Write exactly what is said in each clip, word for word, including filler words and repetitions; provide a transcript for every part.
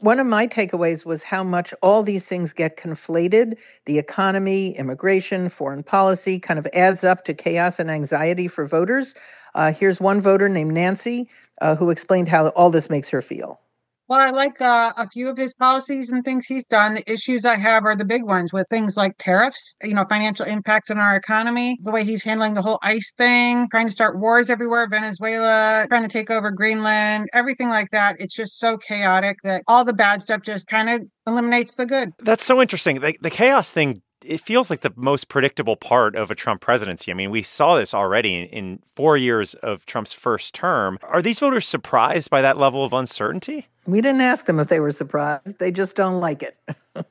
One of my takeaways was how much all these things get conflated. The economy, immigration, foreign policy kind of adds up to chaos and anxiety for voters. Uh, here's one voter named Nancy uh, who explained how all this makes her feel. Well, I like uh, a few of his policies and things he's done. The issues I have are the big ones with things like tariffs, you know, financial impact on our economy, the way he's handling the whole ICE thing, trying to start wars everywhere, Venezuela, trying to take over Greenland, everything like that. It's just so chaotic that all the bad stuff just kind of eliminates the good. That's so interesting. The, the chaos thing, it feels like the most predictable part of a Trump presidency. I mean, we saw this already in, in four years of Trump's first term. Are these voters surprised by that level of uncertainty? We didn't ask them if they were surprised. They just don't like it.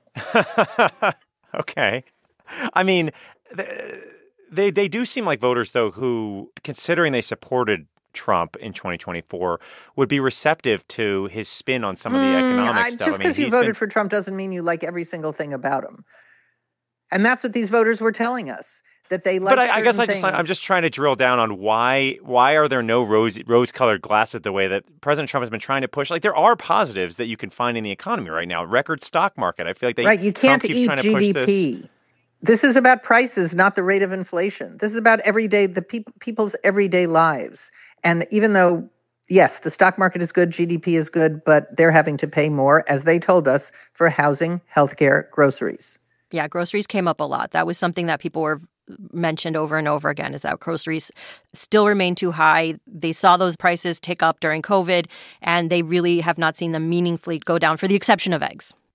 Okay. I mean, they they do seem like voters, though, who, considering they supported Trump in twenty twenty-four, would be receptive to his spin on some of the economic I, stuff. Just because I mean, you voted been... for Trump doesn't mean you like every single thing about him. And that's what these voters were telling us, that they like. But I, I guess I things. just I'm just trying to drill down on why why are there no rose rose colored glasses the way that President Trump has been trying to push. Like, there are positives that you can find in the economy right now. Record stock market. I feel like they right. You can't Trump keeps eat trying to G D P. push this. This is about prices, not the rate of inflation. This is about everyday the pe- people's everyday lives. And even though, yes, the stock market is good, G D P is good, but they're having to pay more, as they told us, for housing, healthcare, groceries. Yeah, groceries came up a lot. That was something that people were mentioned over and over again, is that groceries still remain too high. They saw those prices tick up during COVID, and they really have not seen them meaningfully go down, for the exception of eggs.